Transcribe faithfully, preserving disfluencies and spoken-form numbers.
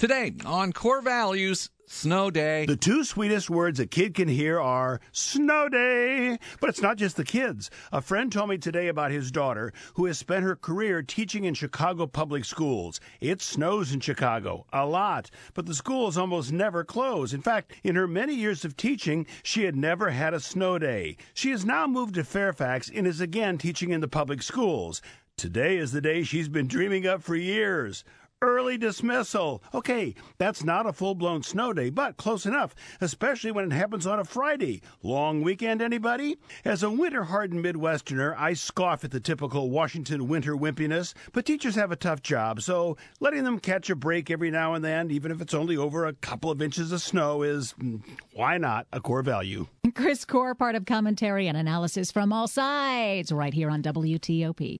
Today on Core Values, Snow Day. The two sweetest words a kid can hear are snow day. But it's not just the kids. A friend told me today about his daughter who has spent her career teaching in Chicago public schools. It snows in Chicago, a lot, but the schools almost never close. In fact, in her many years of teaching, she had never had a snow day. She has now moved to Fairfax and is again teaching in the public schools. Today is the day she's been dreaming of for years. Early dismissal. Okay, that's not a full-blown snow day, but close enough, especially when it happens on a Friday. Long weekend, anybody? As a winter-hardened Midwesterner, I scoff at the typical Washington winter wimpiness, but teachers have a tough job, so letting them catch a break every now and then, even if it's only over a couple of inches of snow, is, why not, a core value. Chris Core, part of commentary and analysis from all sides, right here on W T O P.